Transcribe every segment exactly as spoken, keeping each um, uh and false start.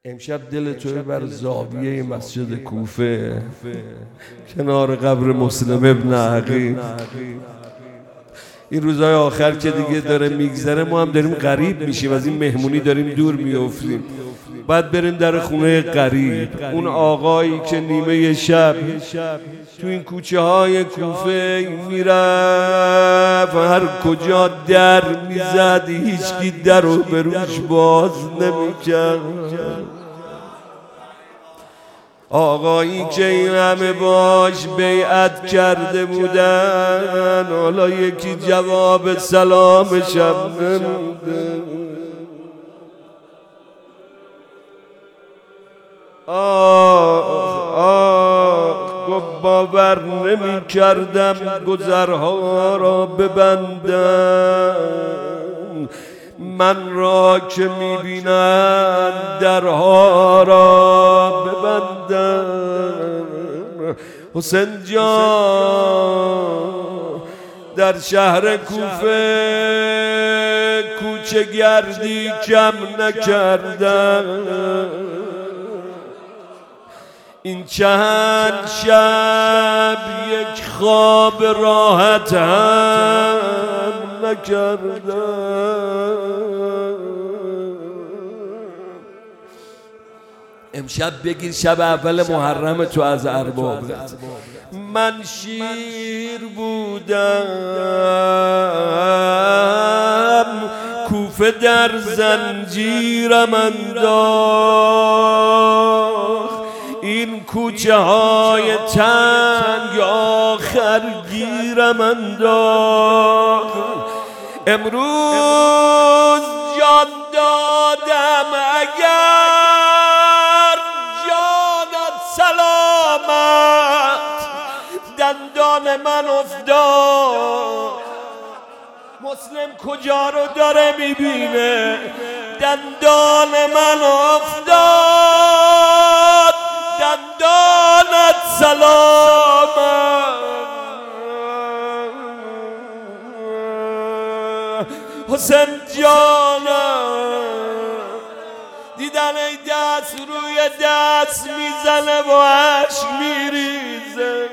امشب دل توی بر زاویه مسجد کوفه کنار قبر مسلم ابن عقیل. این روزهای آخر که دیگه داره میگذره ما هم داریم غریب میشیم، از این مهمونی داریم دور میافتیم. بعد بریم در خونه غریب. اون آقایی که نیمه شب تو این کوچه های کوفه میرفت، هر کجا در میزد هیچکی در رو به روش باز نمیکرد. آقایی که این همه باش بیعت کرده بودن، حالا یکی جواب سلامش هم نموده. آه آه گفت باور نمی کردم گذرها را ببندم، من را که می بینند درها را ببندم. حسین جان در شهر کوفه کوچه گردی کم نکردم، این چند شب یک خواب راحت هم نکردم. امشب بگیر شب اول محرم تو از ارباب. من شیر بودم کوفه در زنجیرم انداخت، این کوچه های تنگ آخر گیرم انداخت. امروز جان دادم اگر جانت سلامت، دندان من افتاد. مسلم کجا رو داره میبینه؟ دندان من افتاد، دندانت سلامت. حسین جانم دیدن ای دست روی دست میزنه و عشق میریزه.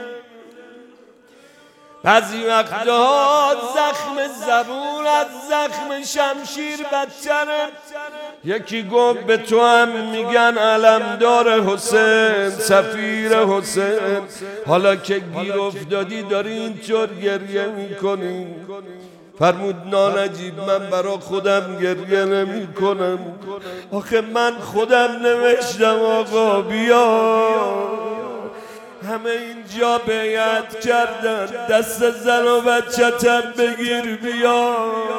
بعضی وقتها زخم زبون از زخم شمشیر بدتره. یکی گفت به تو هم میگن علمدار حسین، سفیر حسین، حالا که گیر افتادی داری اینطور گریه میکنی. فرمود نانجیب من برا خودم گریه نمی کنم، آخه من خودم نوشتم آقا بیا. همه اینجا بیعت کردن دست زن و بچه‌تم بگیر بیا.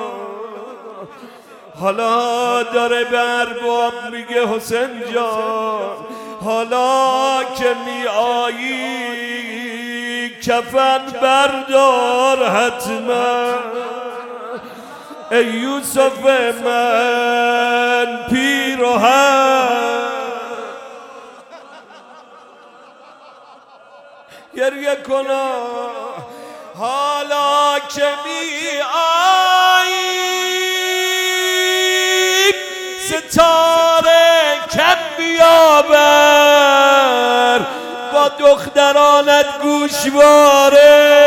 حالا داره به ارباب میگه حسین جان حالا که می آیی کفن بردار حتما. ای یوسف من پیرهن گریه کنا، حالا که می آیی ستاره کم بیاور، با دخترانت گوشواره.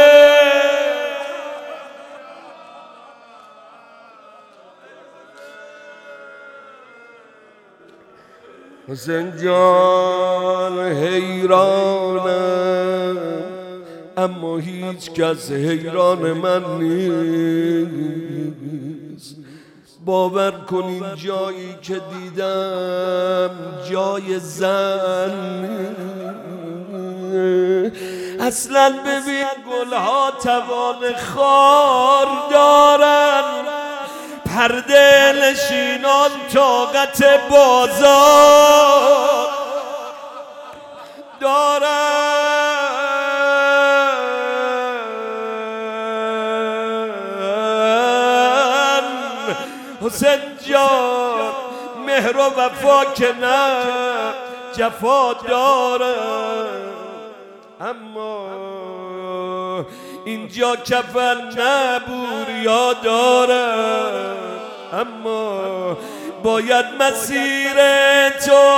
حسین جان حیرانم اما هیچ کس حیران من نیست. باور کنین جایی که دیدم جای زن اصلا. ببین گلها توان خار دارن، پرده نشینان طاقت بازار دارن. حسین جان مهر و وفا که نه جفا دارن، اما اینجا کفن نه بوریا دارن، اما باید مسیر تو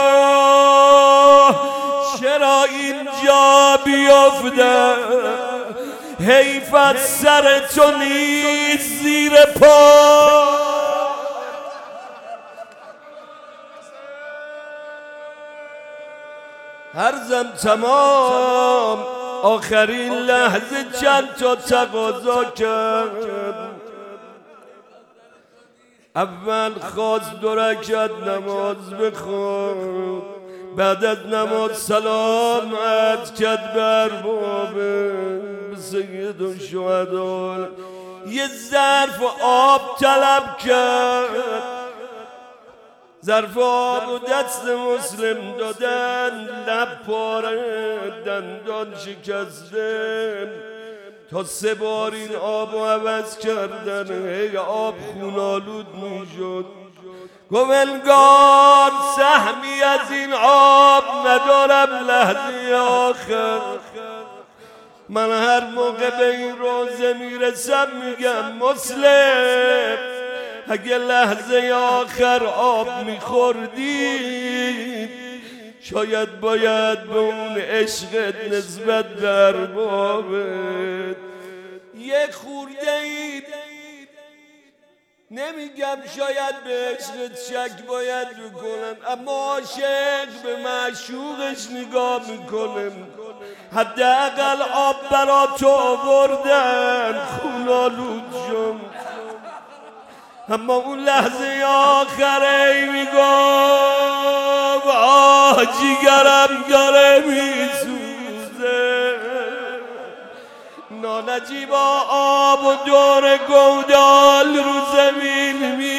چرا اینجا بیفته، حیف از سر تو نیست زیر پا. هرزم تمام آخرین لحظه چند تا تقاضا کرد. اول خواست دو رکعت نماز بخون، بعد از نماز سلام عرض کرد بر باب سید الشهدا، یه ظرف آب طلب کرد. ظرف آب و دست مسلم دادن، لب پاره دندان شکسته، تا سه بار این آب رو عوض کردن، هی آب خونالود می شد. گفت انگار سهمی از این آب ندارم لحظه آخر. من هر موقع به این روزه میرسم میگم مسلم اگه لحظه آخر آب میخوردی شاید باید به اون عشقت نسبت در بابت یه خورده ای، نمیگم شاید به عشقت شک باید بکنم، اما عاشق به معشوقش نگاه میکنم. حداقل آب برا تو آوردن خونالود شم، اما اون لحظه آخره میگم آه جیگرم داره میسوزه. نانجیب آب و دور گودال رو زمین می